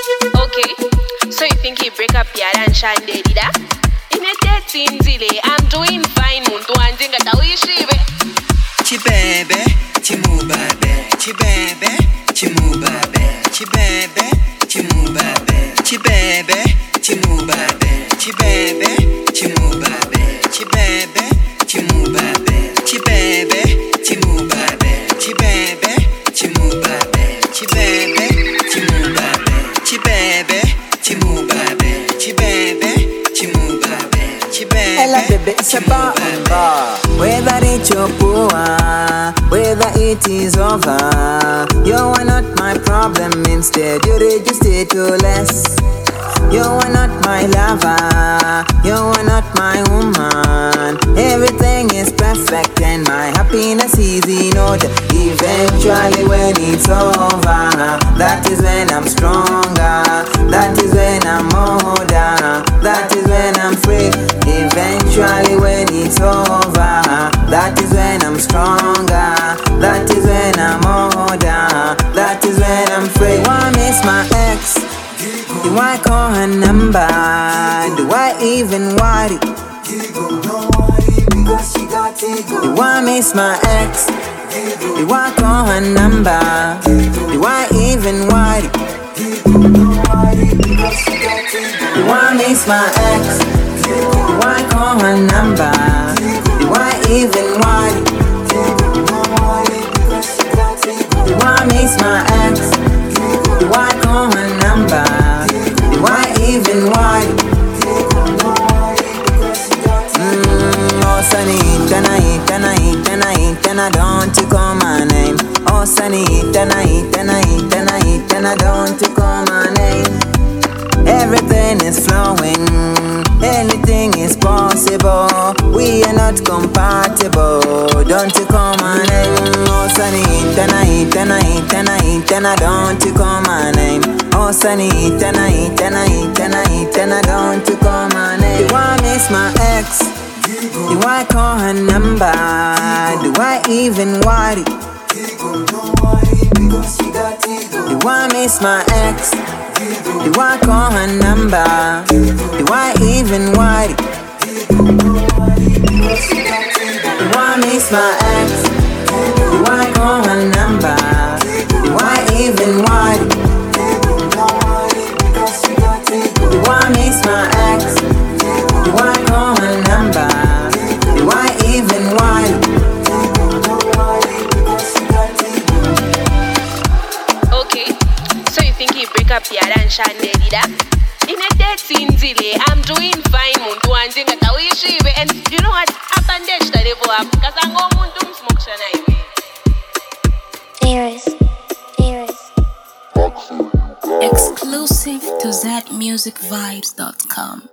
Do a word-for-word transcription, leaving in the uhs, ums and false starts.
Okay, so you think he break up here and shine there, did that? In a dating delay, I'm doing fine. Muntu anjinga tawishibe. Chibebe, chimubabe, chibebe, chimubabe, chibebe, chimubabe, chibebe, chimubabe, chibebe, chimubabe, chibebe, chimubabe, chibebe, chimubabe, chibebe, chimubabe, chibebe, chimubabe, chibebe, chimubabe, chibebe, chimubabe, chibebe. Ella baby, it's a bar, bar. Whether rich or poor, whether it is over, you are not my problem. Instead, you register to less. You are not my lover, you are not my woman. Everything is perfect and my happiness is in order. Eventually when it's over, that is when I'm stronger. That is when I'm older. That is when I'm free. Eventually when it's over, that is when I'm stronger. That is when I'm older. That is when I'm free. Why miss my ex? Do I call her number? Do I even worry? Do I miss my ex? Do I call her number? Do I even worry? Do I miss my ex? Do I call her number? Do I even worry? Do I miss my ex? Do I call her number? Do I even worry? Mm, oh sunny, tonight, tonight, tonight, tonight, don't you call my name? Oh sunny, tonight, tonight, tonight, tonight, don't you call my name? Everything is flowing, anything is possible. We are not compatible. Don't you call my name? Oh sunny, tonight, tonight, tonight, tonight, don't you call my name? Oh sunny, tonight, tonight, tonight, tonight, don't you call my name? Do I miss my ex? Do I call her number? Do I even worry? Do I miss my ex? Do I call her number? Do I even worry? Do I miss my ex? Do I call her number? Do I even worry? Do I miss my ex? Do I call her number? Do I even worry? Okay, so you think he break up here and shine there, did that? In a dating delay, I'm doing fine. Muntu anjinga tawishibe. And you know what? After that, the level up. Because I'm going to smoke shana iwe. Ferris, Ferris. Exclusive to that music vibes dot com.